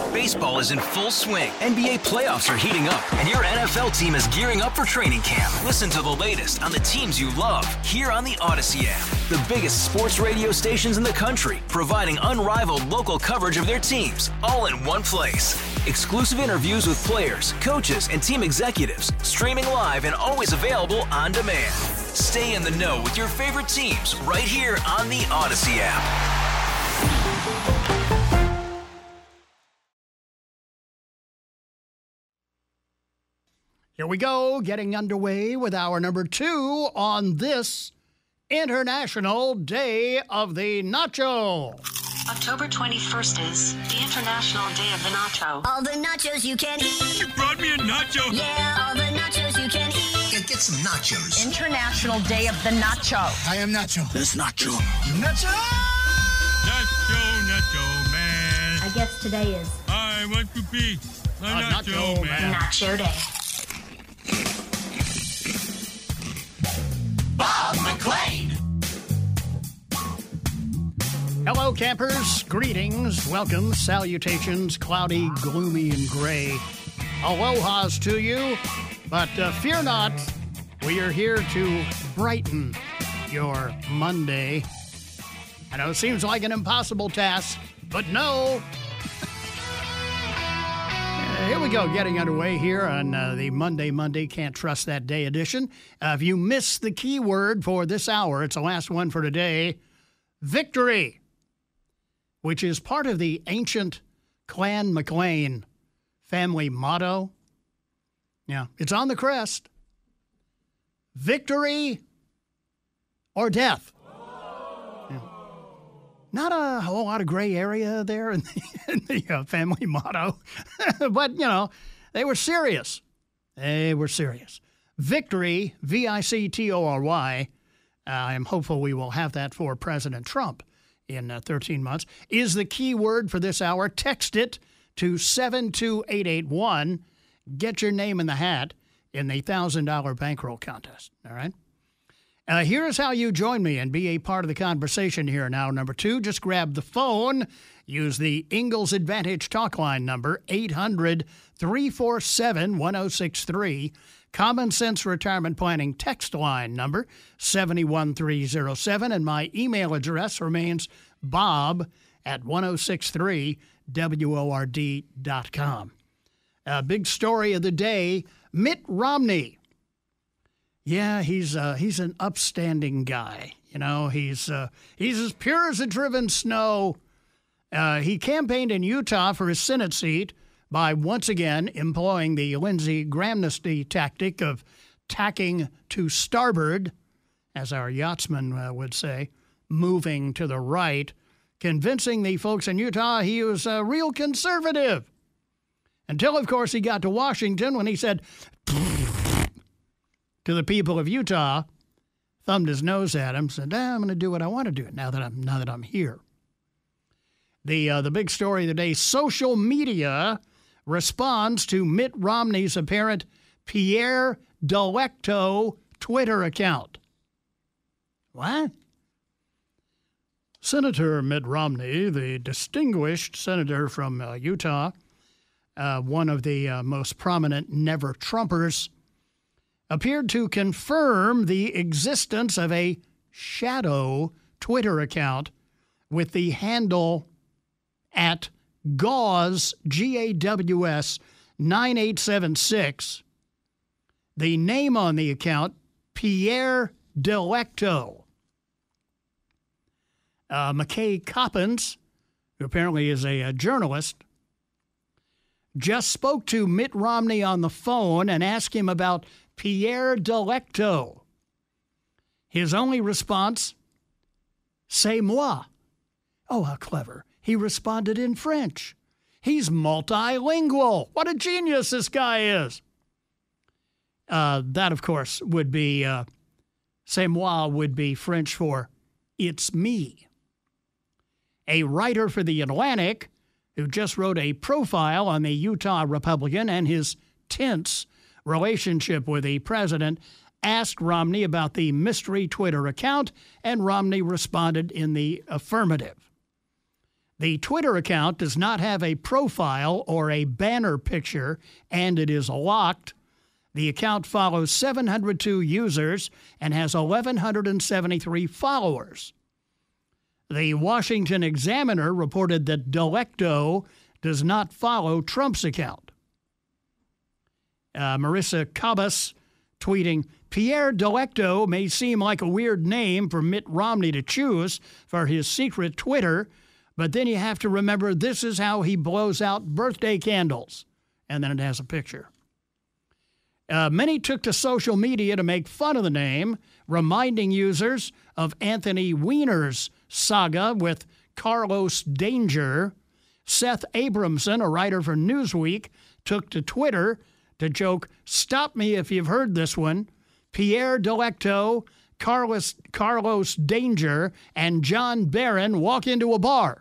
Baseball is in full swing. NBA playoffs are heating up, and your NFL team is gearing up for training camp. Listen to the latest on the teams you love here on the Odyssey app. The biggest sports radio stations in the country, providing unrivaled local coverage of their teams, all in one place. Exclusive interviews with players, coaches, and team executives, streaming live and always available on demand. Stay in the know with your favorite teams right here on the Odyssey app. Here we go, getting underway with hour number 2 on this International Day of the Nacho. October 21st is the International Day of the Nacho. All the nachos you can eat. You brought me a nacho. Yeah, all the nachos you can eat. Yeah, get some nachos. International Day of the Nacho. I am Nacho. This Nacho. Nacho! Nacho man. I guess today is. I want to be a nacho man. Nacho Day. Bob McLean. Hello, campers. Greetings, welcome, salutations, cloudy, gloomy, and gray. Aloha's to you, but fear not, we are here to brighten your Monday. I know it seems like an impossible task, but no. Here we go, getting underway here on the Monday Can't Trust That Day edition. If you missed the keyword for this hour, it's the last one for today, victory, which is part of the ancient Clan McLean family motto. Yeah, it's on the crest. Victory or death. Yeah. Not a whole lot of gray area there in the family motto. But, you know, they were serious. They were serious. Victory, V-I-C-T-O-R-Y, I am hopeful we will have that for President Trump in 13 months, is the key word for this hour. Text it to 72881. Get your name in the hat in the $1,000 bankroll contest, all right? Here's how you join me and be a part of the conversation here now. Number 2, just grab the phone. Use the Ingalls Advantage talk line number, 800-347-1063. Common Sense Retirement Planning text line number, 71307. And my email address remains bob@1063word.com. Big story of the day, Mitt Romney. Yeah, he's an upstanding guy. You know, he's as pure as a driven snow. He campaigned in Utah for his Senate seat by once again employing the Lindsey Grahamnesty tactic of tacking to starboard, as our yachtsman would say, moving to the right, convincing the folks in Utah he was a real conservative. Until, of course, he got to Washington when he said to the people of Utah, thumbed his nose at him, said, I'm going to do what I want to do now that I'm here. The big story of the day, social media responds to Mitt Romney's apparent Pierre Delecto Twitter account. What? Senator Mitt Romney, the distinguished senator from Utah, one of the most prominent never-Trumpers, appeared to confirm the existence of a shadow Twitter account with the handle at Gaws, G-A-W-S, 9876. The name on the account, Pierre Delecto. McKay Coppins, who apparently is a journalist, just spoke to Mitt Romney on the phone and asked him about Pierre Delecto. His only response, c'est moi. Oh, how clever. He responded in French. He's multilingual. What a genius this guy is. That, of course, would be, c'est moi would be French for it's me. A writer for The Atlantic, who just wrote a profile on the Utah Republican and his tense relationship with the president, asked Romney about the mystery Twitter account, and Romney responded in the affirmative. The Twitter account does not have a profile or a banner picture, and it is locked. The account follows 702 users and has 1,173 followers. The Washington Examiner reported that Delecto does not follow Trump's account. Marissa Kabas tweeting, Pierre Delecto may seem like a weird name for Mitt Romney to choose for his secret Twitter, but then you have to remember this is how he blows out birthday candles. And then it has a picture. Many took to social media to make fun of the name, reminding users of Anthony Weiner's saga with Carlos Danger. Seth Abramson, a writer for Newsweek, took to Twitter to joke, "Stop me if you've heard this one. Pierre Delecto, Carlos Danger, and John Barron walk into a bar."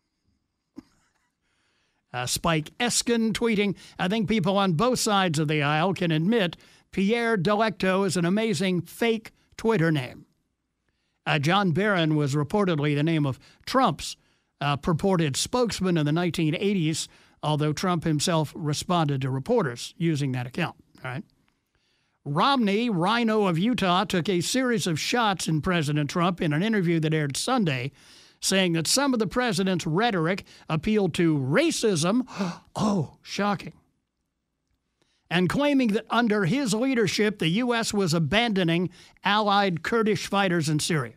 Spike Eskin tweeting, I think people on both sides of the aisle can admit Pierre Delecto is an amazing fake Twitter name. John Barron was reportedly the name of Trump's purported spokesman in the 1980s, although Trump himself responded to reporters using that account. All right. Romney, Rhino of Utah, took a series of shots in President Trump in an interview that aired Sunday, saying that some of the president's rhetoric appealed to racism. Oh, shocking. And claiming that under his leadership, the U.S. was abandoning allied Kurdish fighters in Syria.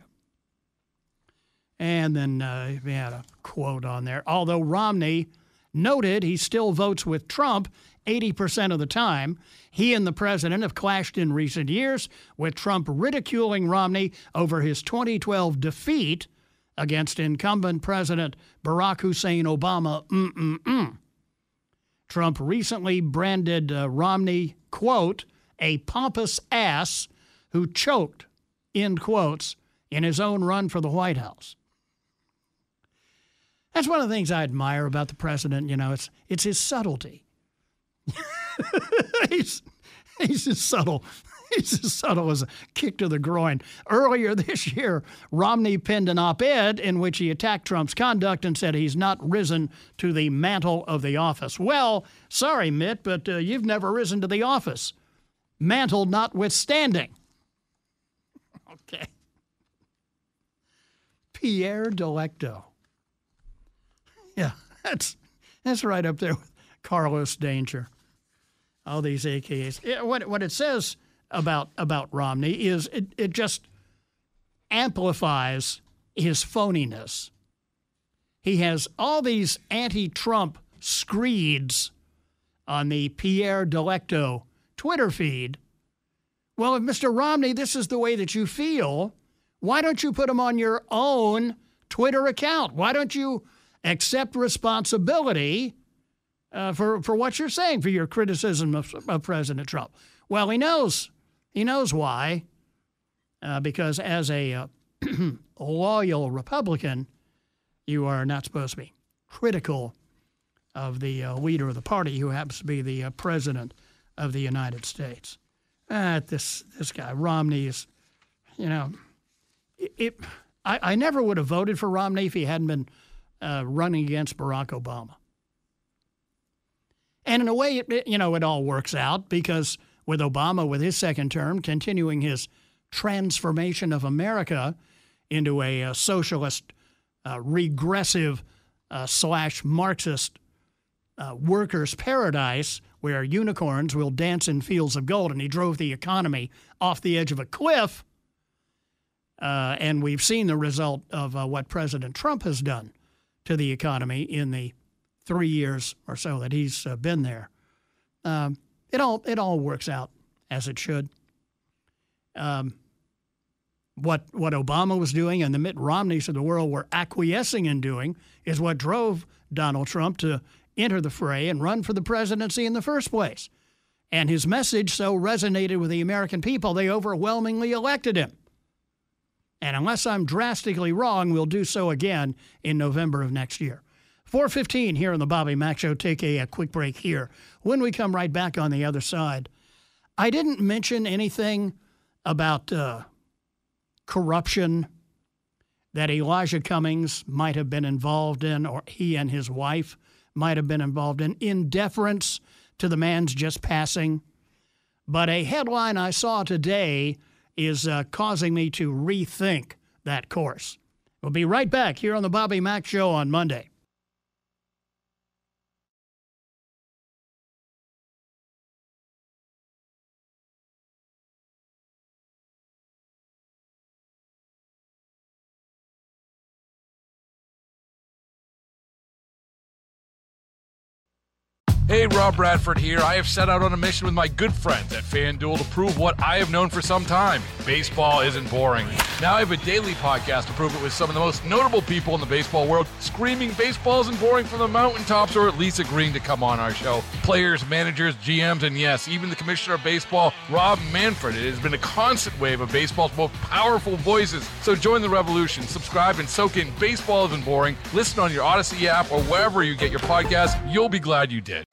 And then we had a quote on there. Although Romney noted he still votes with Trump 80% of the time, he and the president have clashed in recent years, with Trump ridiculing Romney over his 2012 defeat against incumbent President Barack Hussein Obama. Trump recently branded Romney, quote, a pompous ass who choked, end quotes, in his own run for the White House. That's one of the things I admire about the president. You know, it's his subtlety. he's as subtle. He's as subtle as a kick to the groin. Earlier this year, Romney penned an op-ed in which he attacked Trump's conduct and said he's not risen to the mantle of the office. Well, sorry, Mitt, but you've never risen to the office. Mantle notwithstanding. Okay. Pierre Delecto. Yeah, that's right up there with Carlos Danger. All these AKAs. Yeah, what it says about Romney is it just amplifies his phoniness. He has all these anti-Trump screeds on the Pierre Delecto Twitter feed. Well, if Mr. Romney, this is the way that you feel, why don't you put them on your own Twitter account? Why don't you accept responsibility for what you're saying, for your criticism of President Trump? Well, he knows. He knows why. Because as a loyal Republican, you are not supposed to be critical of the leader of the party, who happens to be the president of the United States. This guy, Romney, is, you know, I never would have voted for Romney if he hadn't been running against Barack Obama. And in a way, it all works out, because with Obama, with his second term, continuing his transformation of America into a socialist, regressive / Marxist workers' paradise where unicorns will dance in fields of gold, and he drove the economy off the edge of a cliff. And we've seen the result of what President Trump has done to the economy in the 3 years or so that he's been there. It all works out as it should. What Obama was doing and the Mitt Romneys of the world were acquiescing in doing is what drove Donald Trump to enter the fray and run for the presidency in the first place. And his message so resonated with the American people, they overwhelmingly elected him. And unless I'm drastically wrong, we'll do so again in November of next year. 4:15 here on the Bobby Mack Show. Take a quick break here. When we come right back on the other side, I didn't mention anything about corruption that Elijah Cummings might have been involved in, or he and his wife might have been involved in deference to the man's just passing. But a headline I saw today is causing me to rethink that course. We'll be right back here on the Bobby Mack Show on Monday. Hey, Rob Bradford here. I have set out on a mission with my good friends at FanDuel to prove what I have known for some time. Baseball isn't boring. Now I have a daily podcast to prove it with some of the most notable people in the baseball world, screaming baseball isn't boring from the mountaintops, or at least agreeing to come on our show. Players, managers, GMs, and yes, even the commissioner of baseball, Rob Manfred. It has been a constant wave of baseball's most powerful voices. So join the revolution. Subscribe and soak in Baseball Isn't Boring. Listen on your Odyssey app or wherever you get your podcasts. You'll be glad you did.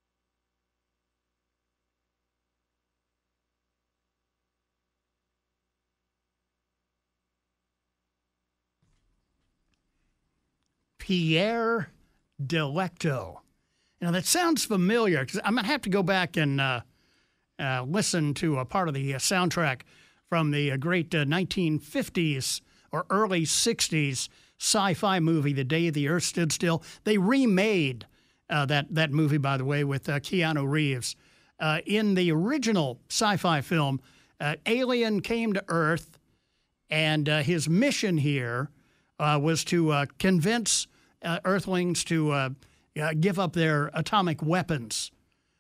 Pierre Delecto. That sounds familiar because I'm going to have to go back and listen to a part of the soundtrack from the great 1950s or early 60s sci-fi movie, The Day the Earth Stood Still. They remade that movie, by the way, with Keanu Reeves. In the original sci-fi film, alien came to Earth, and his mission here was to convince Earthlings to give up their atomic weapons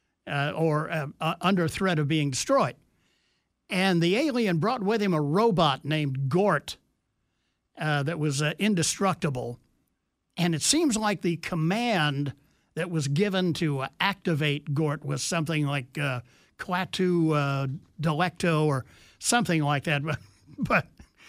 or under threat of being destroyed. And the alien brought with him a robot named Gort that was indestructible. And it seems like the command that was given to activate Gort was something like Klaatu Delecto or something like that. But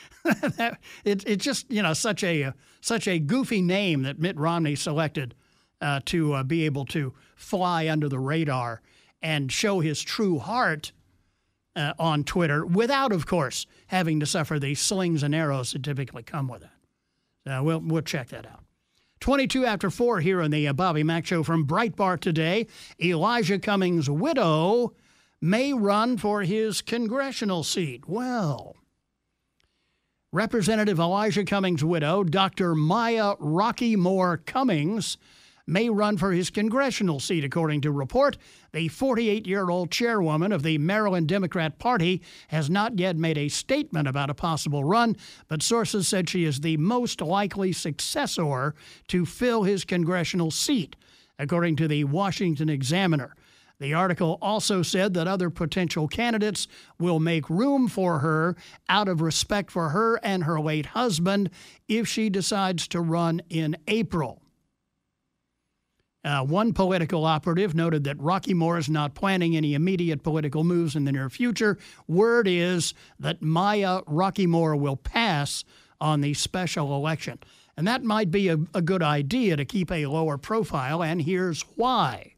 it's just, such a goofy name that Mitt Romney selected to be able to fly under the radar and show his true heart on Twitter without, of course, having to suffer the slings and arrows that typically come with it. We'll check that out. 22 after 4 here on the Bobby Mack Show from Breitbart today. Elijah Cummings' widow may run for his congressional seat. Well, Representative Elijah Cummings' widow, Dr. Maya Rocky Moore Cummings, may run for his congressional seat, according to report. The 48-year-old chairwoman of the Maryland Democrat Party has not yet made a statement about a possible run, but sources said she is the most likely successor to fill his congressional seat, according to the Washington Examiner. The article also said that other potential candidates will make room for her out of respect for her and her late husband if she decides to run in April. One political operative noted that Rocky Moore is not planning any immediate political moves in the near future. Word is that Maya Rocky Moore will pass on the special election. And that might be a good idea to keep a lower profile, and here's why.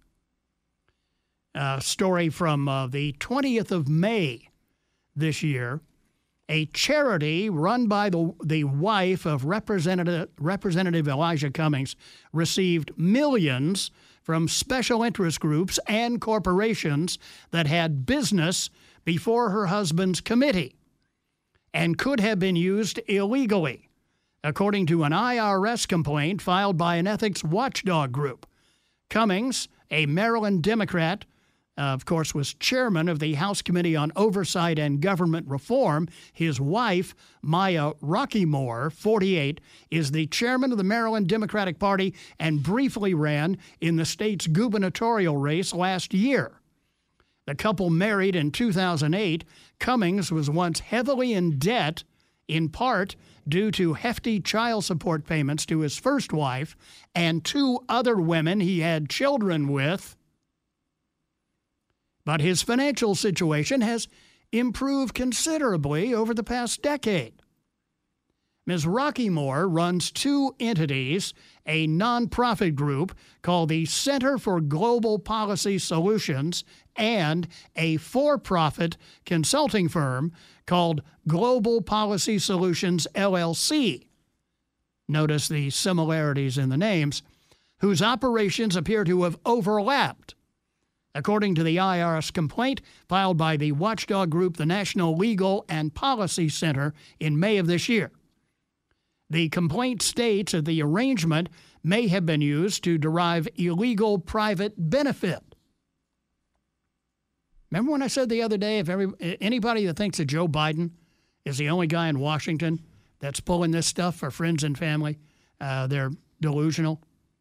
Story from the 20th of May this year. A charity run by the wife of Representative Elijah Cummings received millions from special interest groups and corporations that had business before her husband's committee and could have been used illegally, according to an IRS complaint filed by an ethics watchdog group. Cummings, a Maryland Democrat, of course, was chairman of the House Committee on Oversight and Government Reform. His wife, Maya Rocky Moore, 48, is the chairman of the Maryland Democratic Party and briefly ran in the state's gubernatorial race last year. The couple married in 2008. Cummings was once heavily in debt, in part due to hefty child support payments to his first wife and 2 other women he had children with. But his financial situation has improved considerably over the past decade. Ms. Rocky Moore runs 2 entities, a nonprofit group called the Center for Global Policy Solutions and a for-profit consulting firm called Global Policy Solutions, LLC. notice the similarities in the names, whose operations appear to have overlapped. According to the IRS complaint filed by the watchdog group, the National Legal and Policy Center, in May of this year. The complaint states that the arrangement may have been used to derive illegal private benefit. Remember when I said the other day, if anybody that thinks that Joe Biden is the only guy in Washington that's pulling this stuff for friends and family, they're delusional?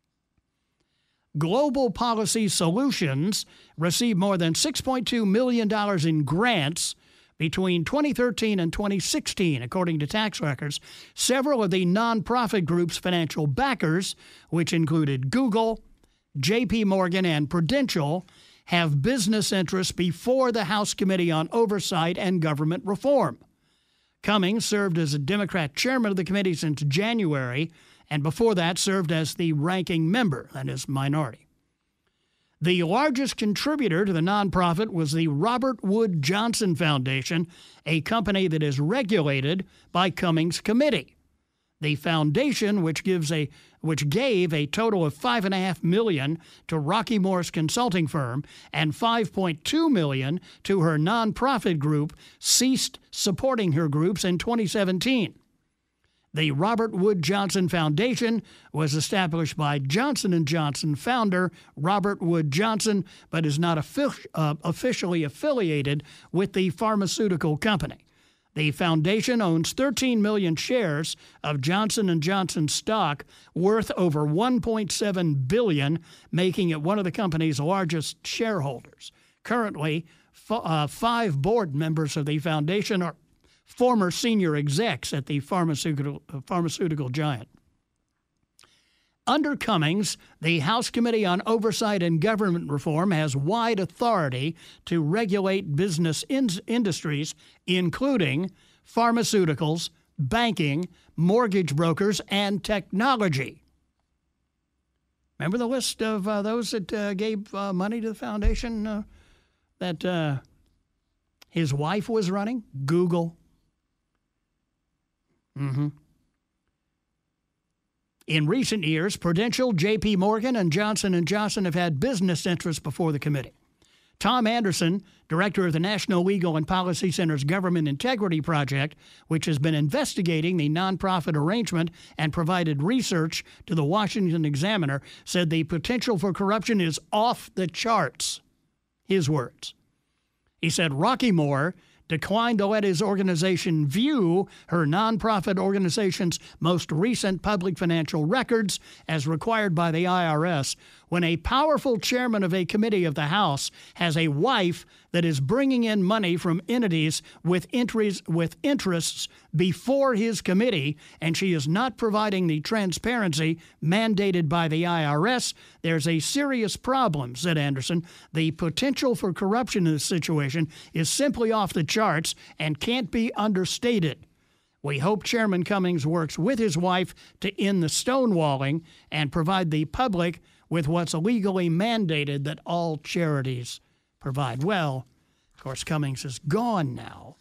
Global Policy Solutions received more than $6.2 million in grants between 2013 and 2016, according to tax records. Several of the nonprofit group's financial backers, which included Google, J.P. Morgan, and Prudential, have business interests before the House Committee on Oversight and Government Reform. Cummings served as a Democrat chairman of the committee since January, and before that served as the ranking member, that is, minority. The largest contributor to the nonprofit was the Robert Wood Johnson Foundation, a company that is regulated by Cummings' committee. The foundation, which gave a total of $5.5 million to Rocky Morris Consulting Firm and $5.2 million to her nonprofit group, ceased supporting her groups in 2017. The Robert Wood Johnson Foundation was established by Johnson & Johnson founder Robert Wood Johnson, but is not officially affiliated with the pharmaceutical company. The foundation owns 13 million shares of Johnson & Johnson stock worth over $1.7 billion, making it one of the company's largest shareholders. Currently, 5 board members of the foundation are former senior execs at the pharmaceutical giant. Under Cummings, the House Committee on Oversight and Government Reform has wide authority to regulate business industries, including pharmaceuticals, banking, mortgage brokers, and technology. Remember the list of those that gave money to the foundation that his wife was running? Google. In recent years, Prudential, J.P. Morgan, and Johnson & Johnson have had business interests before the committee. Tom Anderson, director of the National Legal and Policy Center's Government Integrity Project, which has been investigating the nonprofit arrangement and provided research to the Washington Examiner, said the potential for corruption is off the charts. His words. He said Rocky Moore declined to let his organization view her nonprofit organization's most recent public financial records as required by the IRS when a powerful chairman of a committee of the House has a wife that is bringing in money from entities with interests before his committee, and she is not providing the transparency mandated by the IRS. There's a serious problem, said Anderson. The potential for corruption in this situation is simply off the charts and can't be understated. We hope Chairman Cummings works with his wife to end the stonewalling and provide the public with what's legally mandated that all charities provide. Well, of course, Cummings is gone now.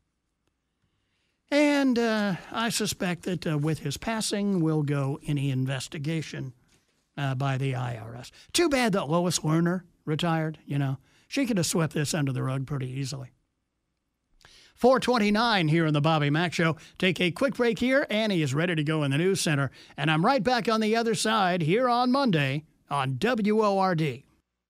And I suspect that with his passing will go any investigation by the IRS. Too bad that Lois Lerner retired, you know. She could have swept this under the rug pretty easily. 4:29 here in the Bobby Mack Show. Take a quick break here. Annie is ready to go in the news center. And I'm right back on the other side here on Monday on WORD.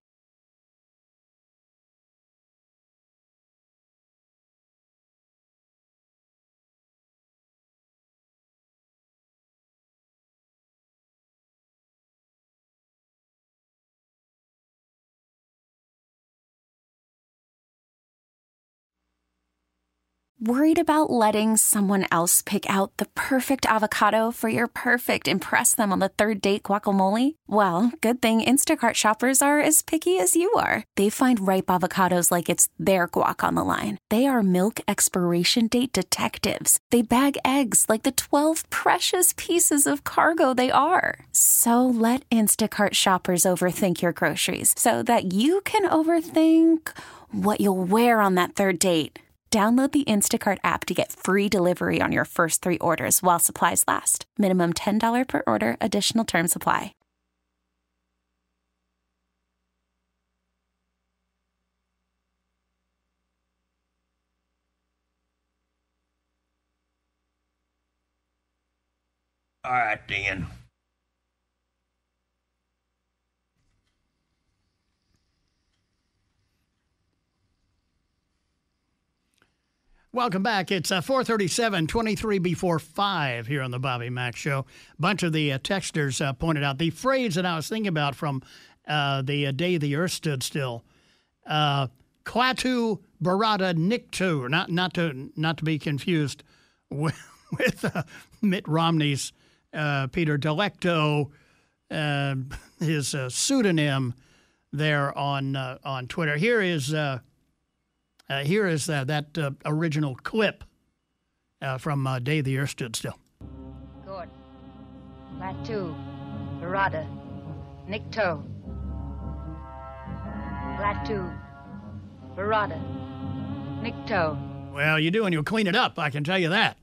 Worried about letting someone else pick out the perfect avocado for your perfect impress them on the third date guacamole? Well, good thing Instacart shoppers are as picky as you are. They find ripe avocados like it's their guac on the line. They are milk expiration date detectives. They bag eggs like the 12 precious pieces of cargo they are. So let Instacart shoppers overthink your groceries so that you can overthink what you'll wear on that third date. Download the Instacart app to get free delivery on your first 3 orders while supplies last. Minimum $10 per order. Additional terms apply. All right, Dan. Welcome back. It's 4:37, 23 before 5 here on the Bobby Mack Show. A bunch of the texters pointed out the phrase that I was thinking about from the day the Earth stood still. Klaatu Barada Nikto, not to be confused with Mitt Romney's Peter Delecto, his pseudonym there on Twitter. Here is that original clip from Day the Earth Stood Still. Good. Klaatu Barada Nikto. Klaatu Barada Nikto. Well, you do, and you'll clean it up, I can tell you that.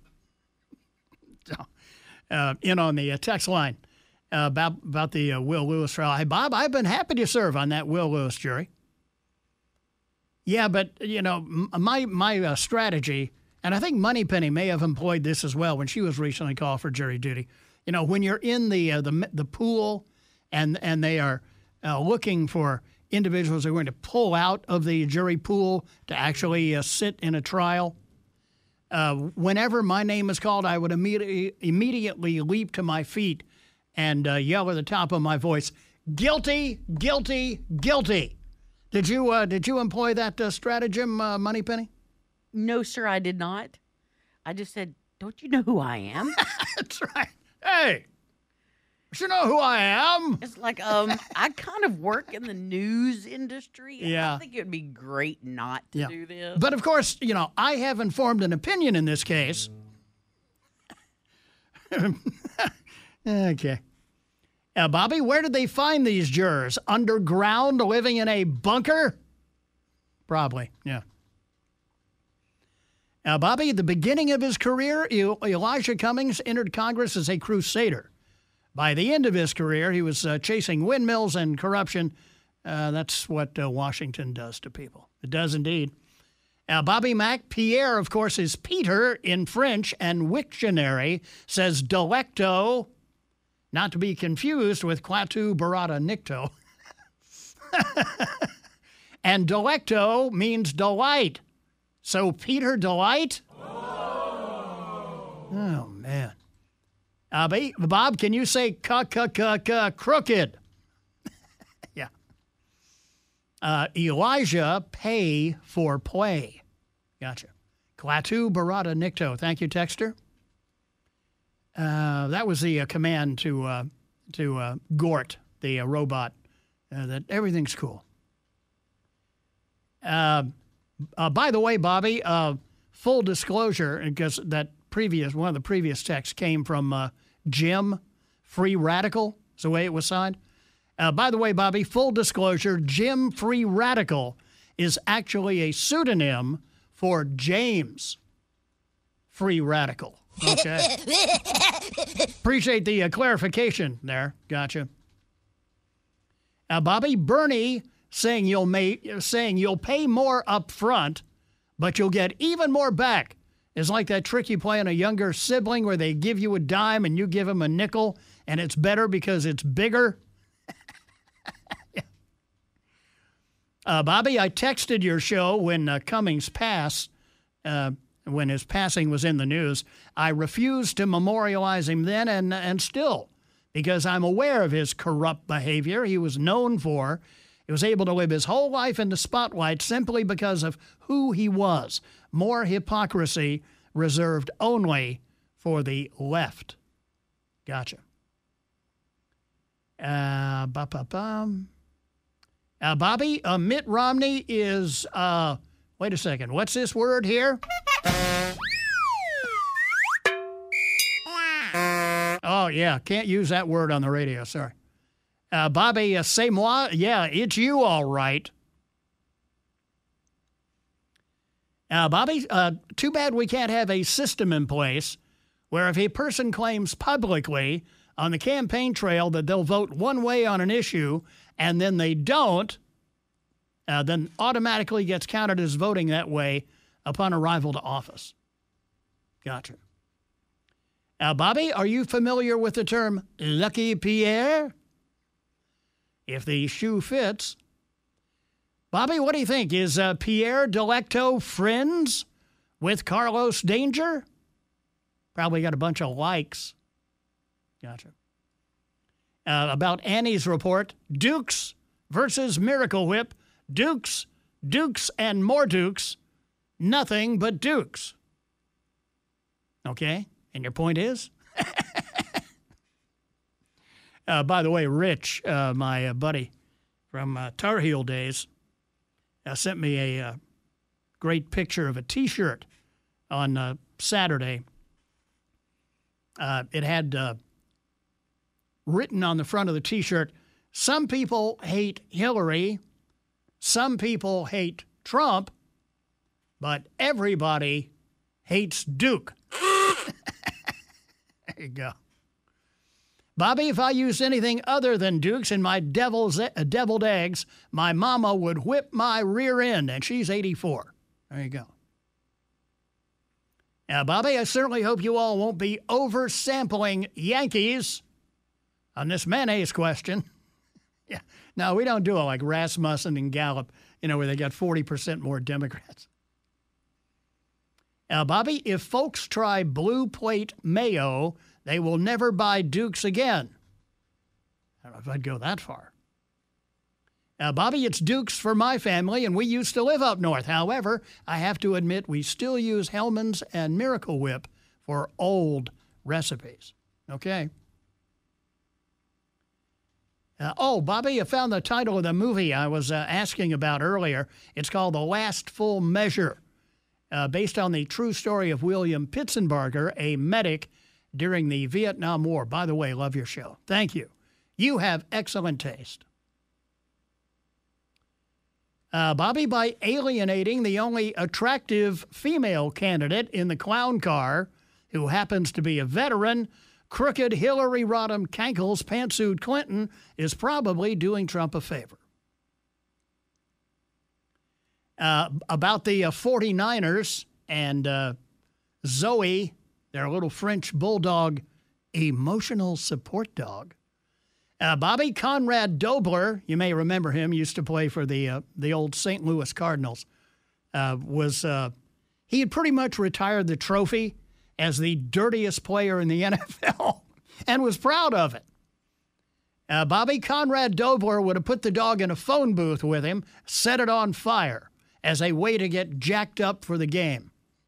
So, in on the text line about the Will Lewis trial. Hey, Bob, I've been happy to serve on that Will Lewis jury. Yeah, but, you know, my strategy, and I think Moneypenny may have employed this as well when she was recently called for jury duty. You know, when you're in the pool and they are looking for individuals who are going to pull out of the jury pool to actually sit in a trial, whenever my name is called, I would immediately leap to my feet and yell at the top of my voice, "Guilty, guilty, guilty." Did you employ that stratagem, Moneypenny? No, sir, I did not. I just said, "Don't you know who I am?" That's right. Hey, you know who I am? It's like, I kind of work in the news industry. Yeah. I think it would be great not to do this. But of course, you know, I haven't formed an opinion in this case. Okay. Bobby, where did they find these jurors? Underground, living in a bunker? Probably, yeah. Bobby, at the beginning of his career, Elijah Cummings entered Congress as a crusader. By the end of his career, he was chasing windmills and corruption. That's what Washington does to people. It does indeed. Bobby Mack, Pierre, of course, is Peter in French, and Wiktionary says delecto, not to be confused with Klaatu Barada Nikto. And delecto means delight. So Peter Delight? Oh, man. Bob, can you say crooked? Yeah. Elijah, pay for play. Gotcha. Klaatu Barada Nikto. Thank you, Texter. That was the command to Gort, the robot, that everything's cool. By the way, Bobby, full disclosure, because one of the previous texts came from Jim, Free Radical, is the way it was signed. By the way, Bobby, full disclosure, Jim Free Radical is actually a pseudonym for James Free Radical. Okay. Appreciate the clarification there. Gotcha. Bobby, Bernie saying you'll pay more up front, but you'll get even more back. It's like that trick you play on a younger sibling where they give you a dime and you give them a nickel, and it's better because it's bigger. Bobby, I texted your show when Cummings passed, when his passing was in the news. I refused to memorialize him then and still, because I'm aware of his corrupt behavior he was known for. He was able to live his whole life in the spotlight simply because of who he was. More hypocrisy reserved only for the left. Gotcha. Bobby, Mitt Romney is, wait a second, what's this word here? Oh, yeah, can't use that word on the radio, sorry. Bobby, c'est moi. Yeah, it's you all right. Bobby, too bad we can't have a system in place where if a person claims publicly on the campaign trail that they'll vote one way on an issue and then they don't, then automatically gets counted as voting that way upon arrival to office. Gotcha. Bobby, are you familiar with the term Lucky Pierre? If the shoe fits. Bobby, what do you think? Is Pierre Delecto friends with Carlos Danger? Probably got a bunch of likes. Gotcha. About Annie's report, Dukes versus Miracle Whip. Dukes, and more Dukes. Nothing but Dukes. Okay? And your point is? By the way, Rich, my buddy from Tar Heel days, sent me a great picture of a T-shirt on Saturday. It had written on the front of the T-shirt, some people hate Hillary, some people hate Trump, but everybody hates Duke. There you go. Bobby, if I used anything other than Dukes in my deviled eggs, my mama would whip my rear end, and she's 84. There you go. Now, Bobby, I certainly hope you all won't be oversampling Yankees on this mayonnaise question. Yeah, no, we don't do it like Rasmussen and Gallup, where they got 40% more Democrats. Now, Bobby, if folks try Blue Plate mayo, they will never buy Dukes again. I don't know if I'd go that far. Bobby, it's Dukes for my family, and we used to live up north. However, I have to admit we still use Hellman's and Miracle Whip for old recipes. Okay. Bobby, I found the title of the movie I was asking about earlier. It's called The Last Full Measure, based on the true story of William Pitsenbarger, a medic during the Vietnam War. By the way, love your show. Thank you. You have excellent taste. Bobby, by alienating the only attractive female candidate in the clown car, who happens to be a veteran, crooked Hillary Rodham Cankles pantsuit Clinton is probably doing Trump a favor. About the 49ers and Zoe, their little French bulldog, emotional support dog. Bobby Conrad Dobler, you may remember him, used to play for the old St. Louis Cardinals, he had pretty much retired the trophy as the dirtiest player in the NFL and was proud of it. Bobby Conrad Dobler would have put the dog in a phone booth with him, set it on fire as a way to get jacked up for the game.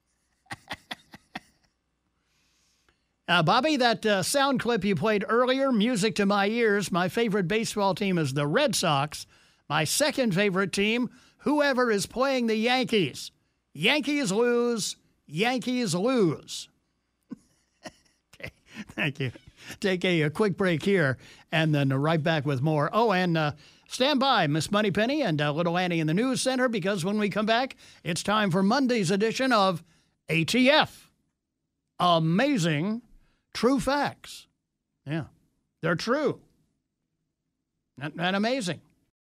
Bobby, that sound clip you played earlier, music to my ears. My favorite baseball team is the Red Sox. My second favorite team, whoever is playing the Yankees. Yankees lose. Yankees lose. Okay, thank you. Take a quick break here and then right back with more. Oh, and stand by, Miss Moneypenny and Little Annie in the News Center, because when we come back, it's time for Monday's edition of ATF. Amazing True Facts. Yeah, they're true. Isn't that amazing?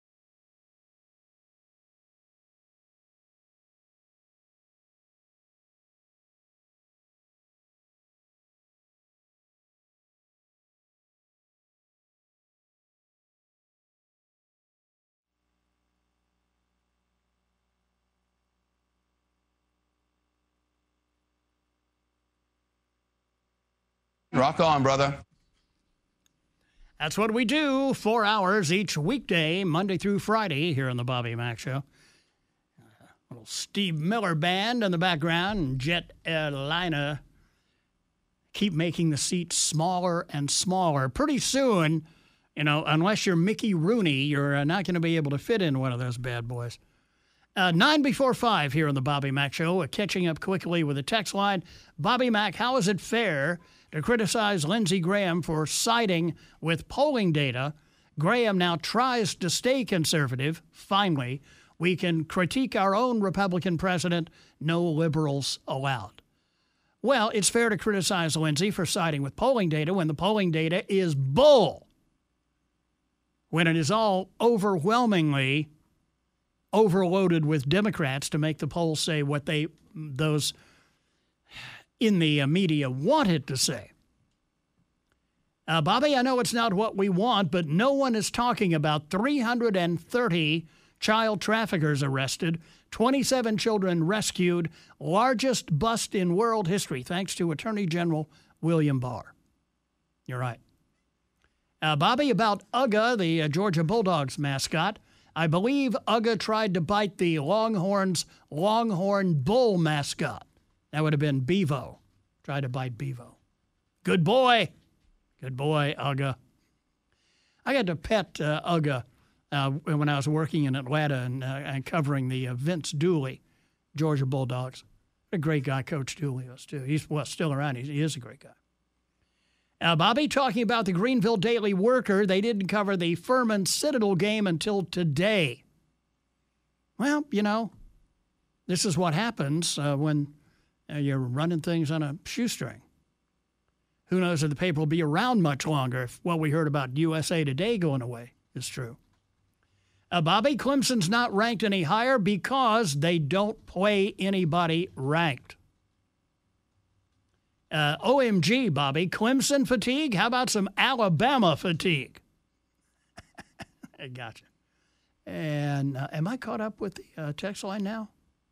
Rock on, brother. That's what we do, 4 hours each weekday, Monday through Friday, here on the Bobby Mack Show. Little Steve Miller Band in the background, and Jet Airliner keep making the seats smaller and smaller. Pretty soon, unless you're Mickey Rooney, you're not going to be able to fit in one of those bad boys. 9 before 5 here on the Bobby Mack Show. Catching up quickly with a text line. Bobby Mack, how is it fair to criticize Lindsey Graham for siding with polling data? Graham now tries to stay conservative, finally, We can critique our own Republican president. No liberals allowed. Well, it's fair to criticize Lindsay for siding with polling data when the polling data is bull. When it is all overwhelmingly overloaded with Democrats to make the polls say what those in the media want it to say. Bobby, I know it's not what we want, but no one is talking about 330 child traffickers arrested, 27 children rescued, largest bust in world history, thanks to Attorney General William Barr. You're right. Bobby, about Uga, the Georgia Bulldogs mascot, I believe Uga tried to bite the Longhorns' Longhorn Bull mascot. That would have been Bevo. Tried to bite Bevo. Good boy. Good boy, Uga. I got to pet Uga when I was working in Atlanta and covering the Vince Dooley Georgia Bulldogs. What a great guy Coach Dooley was, too. He's still around. He is a great guy. Bobby, talking about the Greenville Daily Worker, they didn't cover the Furman Citadel game until today. Well, you know, this is what happens when you're running things on a shoestring. Who knows if the paper will be around much longer if what we heard about USA Today going away is true. Bobby, Clemson's not ranked any higher because they don't play anybody ranked. OMG, Bobby, Clemson fatigue? How about some Alabama fatigue? I gotcha. And am I caught up with the text line now?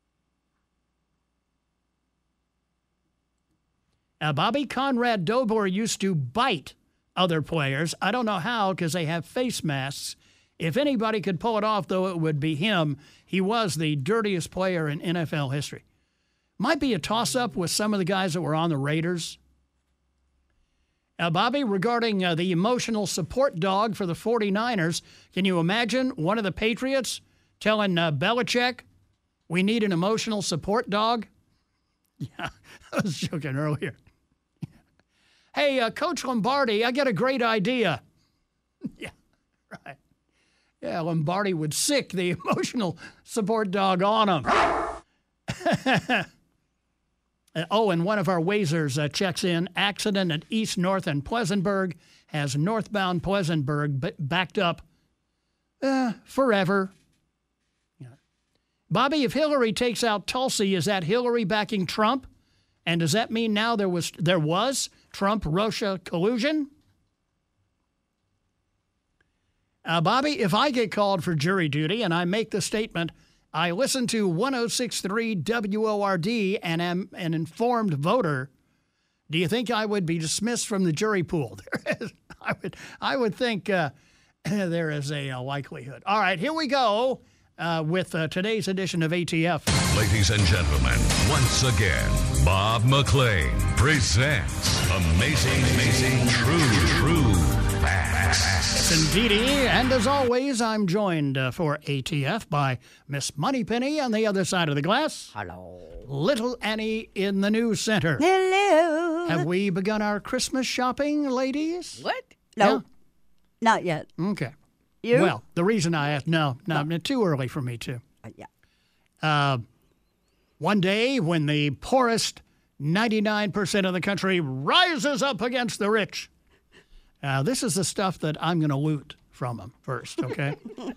Bobby, Conrad Dobor used to bite other players. I don't know how because they have face masks. If anybody could pull it off, though, it would be him. He was the dirtiest player in NFL history. Might be a toss-up with some of the guys that were on the Raiders. Bobby, regarding the emotional support dog for the 49ers, can you imagine one of the Patriots telling Belichick, we need an emotional support dog? Yeah, I was joking earlier. Hey, Coach Lombardi, I got a great idea. Yeah, right. Yeah, Lombardi would sick the emotional support dog on him. And one of our Wazers checks in. Accident at East North and Pleasantburg has northbound Pleasantburg backed up forever. Yeah. Bobby, if Hillary takes out Tulsi, is that Hillary backing Trump? And does that mean now there was Trump-Russia collusion? Bobby, if I get called for jury duty and I make the statement, I listen to 106.3 WORD and am an informed voter, do you think I would be dismissed from the jury pool? I would think there is a likelihood. All right, here we go with today's edition of ATF. Ladies and gentlemen, once again, Bob McLean presents Amazing True Facts. Yes, indeedy. And as always, I'm joined for ATF by Miss Moneypenny on the other side of the glass. Hello. Little Annie in the news center. Hello. Have we begun our Christmas shopping, ladies? What? No, Yeah? not yet. Okay. You? Well, the reason I asked, no, too early for me too. Yeah. One day when the poorest 99% of the country rises up against the rich, this is the stuff that I'm going to loot from them first, okay?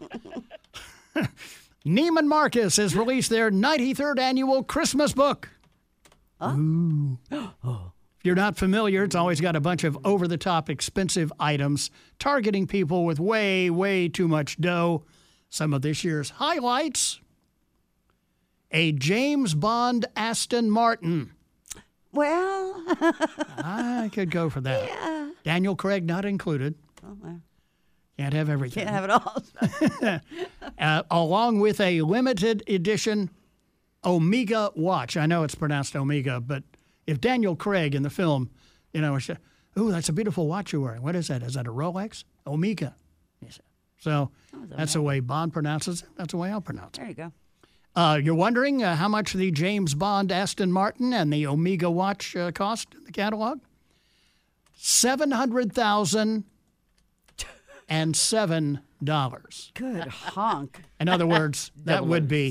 Neiman Marcus has released their 93rd annual Christmas book. Ooh. If you're not familiar, it's always got a bunch of over-the-top expensive items targeting people with way, way too much dough. Some of this year's highlights: a James Bond Aston Martin. Well, I could go for that. Yeah. Daniel Craig not included. Oh, well. Can't have everything. Can't have it all. Along with a limited edition Omega watch. I know it's pronounced Omega, but if Daniel Craig in the film, ooh, that's a beautiful watch you're wearing. What is that? Is that a Rolex? Omega. So that's the way Bond pronounces it. That's the way I'll pronounce it. There you go. You're wondering how much the James Bond Aston Martin and the Omega watch cost in the catalog? $700,007. Good honk. In other words, that would be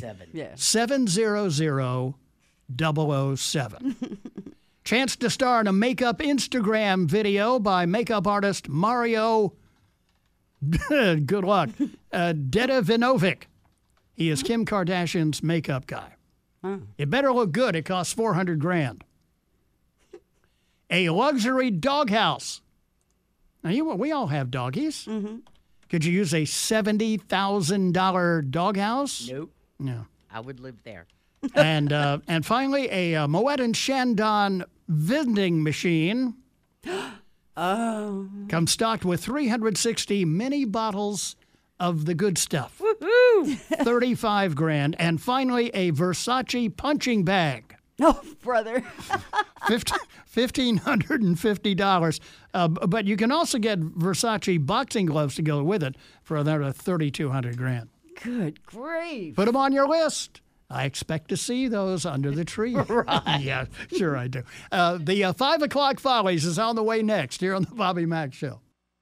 007. 700-007. Chance to star in a makeup Instagram video by makeup artist Mario, good luck, Dedivinovic. He is Kim Kardashian's makeup guy. It better look good. It costs $400,000. A luxury doghouse. Now, we all have doggies. Mm-hmm. Could you use a $70,000 doghouse? Nope. No. I would live there. And finally, a Moet and Chandon vending machine. Oh. Comes stocked with 360 mini bottles of the good stuff. Woohoo! $35,000. And finally, a Versace punching bag. Oh, brother. $1,550. But you can also get Versace boxing gloves to go with it for another $3,200. Good grief. Put them on your list. I expect to see those under the tree. Right. Yeah, sure I do. The 5 o'clock Follies is on the way next here on the Bobby Mack Show.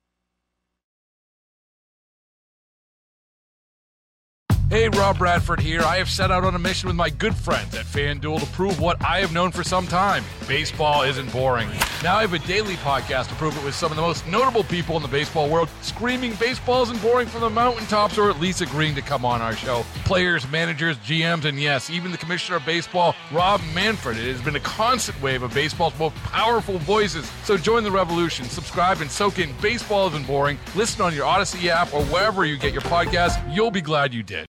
Hey, Rob Bradford here. I have set out on a mission with my good friends at FanDuel to prove what I have known for some time. Baseball isn't boring. Now I have a daily podcast to prove it with some of the most notable people in the baseball world, screaming baseball isn't boring from the mountaintops, or at least agreeing to come on our show. Players, managers, GMs, and yes, even the commissioner of baseball, Rob Manfred. It has been a constant wave of baseball's most powerful voices. So join the revolution. Subscribe and soak in Baseball Isn't Boring. Listen on your Odyssey app or wherever you get your podcasts. You'll be glad you did.